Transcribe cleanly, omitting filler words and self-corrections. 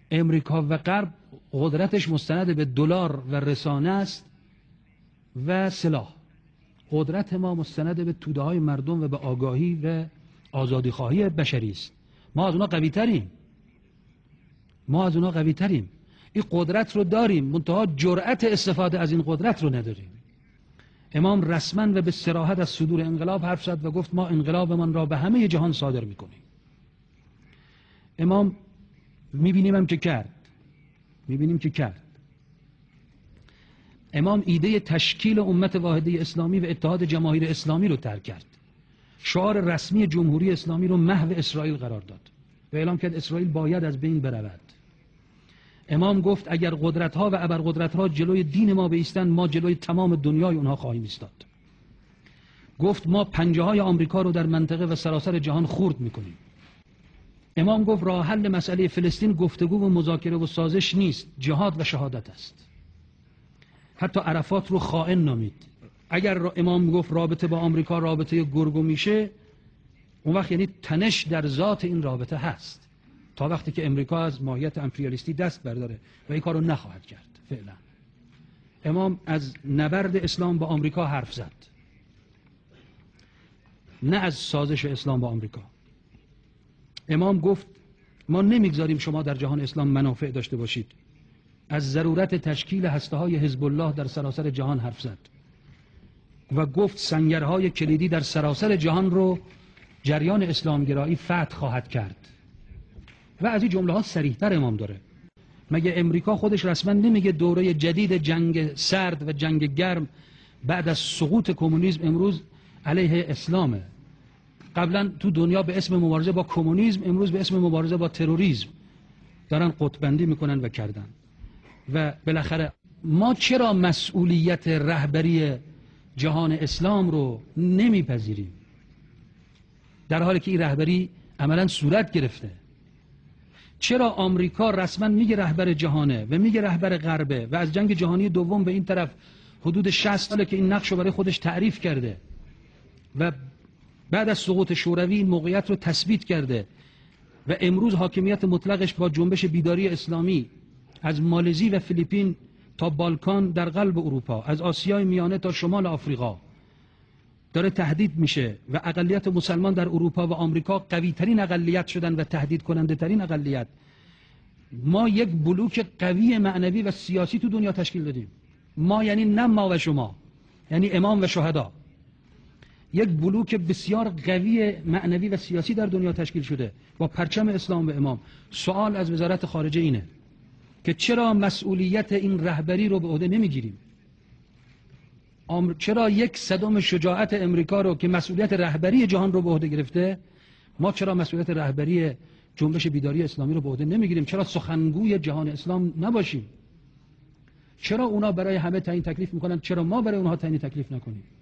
امریکا و غرب قدرتش مستند به دلار و رسانه است و سلاح. قدرت ما مستند به توده های مردم و به آگاهی و آزادی خواهی بشری است. ما از اونا قوی تریم. این قدرت رو داریم، منتها جرأت استفاده از این قدرت رو نداریم. امام رسما و به صراحت از صدور انقلاب حرف زد و گفت ما انقلابمان را به همه جهان صادر میکنیم. امام میبینیم که کرد. امام ایده تشکیل امت واحده اسلامی و اتحاد جماهیر اسلامی رو ترک کرد. شعار رسمی جمهوری اسلامی رو محو اسرائیل قرار داد و اعلام کرد اسرائیل باید از بین برود. امام گفت اگر قدرت‌ها و ابرقدرت‌ها جلوی دین ما بایستند، ما جلوی تمام دنیای اونها خواهیم ایستاد. گفت ما پنجه‌های آمریکا رو در منطقه و سراسر جهان خرد می‌کنیم. امام گفت راه حل مسئله فلسطین گفتگو و مذاکره و سازش نیست، جهاد و شهادت است. حتی عرفات رو خائن نامید. اگر امام گفت رابطه با آمریکا رابطه گرگ و میشه، اون وقت یعنی تنش در ذات این رابطه هست، تا وقتی که امریکا از ماهیت امپریالیستی دست برداره و این کارو نخواهد کرد. فعلا امام از نبرد اسلام با آمریکا حرف زد، نه از سازش اسلام با آمریکا. امام گفت ما نمیگذاریم شما در جهان اسلام منافع داشته باشید. از ضرورت تشکیل هسته‌های حزب الله در سراسر جهان حرف زد و گفت سنگرهای کلیدی در سراسر جهان رو جریان اسلامگرایی فتح خواهد کرد. و از این جمله ها صریح‌تر امام داره. مگه امریکا خودش رسما نمیگه دوره جدید جنگ سرد و جنگ گرم بعد از سقوط کمونیسم امروز علیه اسلامه؟ قبلا تو دنیا به اسم مبارزه با کمونیسم، امروز به اسم مبارزه با تروریسم دارن قطب‌بندی میکنن و کردن. و بالاخره ما چرا مسئولیت رهبری جهان اسلام رو نمیپذیریم در حالی که این رهبری عملا صورت گرفته؟ چرا آمریکا رسما میگه رهبر جهانه و میگه رهبر غربه و از جنگ جهانی دوم به این طرف حدود 60 ساله که این نقش رو برای خودش تعریف کرده و بعد از سقوط شوروی این موقعیت رو تثبیت کرده و امروز حاکمیت مطلقش با جنبش بیداری اسلامی از مالزی و فیلیپین تا بالکان در قلب اروپا، از آسیای میانه تا شمال آفریقا داره تهدید میشه و اقلیت مسلمان در اروپا و آمریکا قوی ترین اقلیت شدن و تهدید کننده ترین اقلیت. ما یک بلوک قوی معنوی و سیاسی تو دنیا تشکیل دادیم. ما یعنی نه ما و شما، یعنی امام و شهدا. یک بلوک بسیار قوی معنوی و سیاسی در دنیا تشکیل شده با پرچم اسلام و امام. سوال از وزارت خارجه اینه که چرا مسئولیت این رهبری رو به عهده نمیگیریم؟ چرا 1/100 شجاعت امریکا رو که مسئولیت رهبری جهان رو به عهده گرفته، ما چرا مسئولیت رهبری جنبش بیداری اسلامی رو به عهده نمیگیریم؟ چرا سخنگوی جهان اسلام نباشیم؟ چرا اونا برای همه تعیین تکلیف میکنن، چرا ما برای اونها تعیین تکلیف نکنیم؟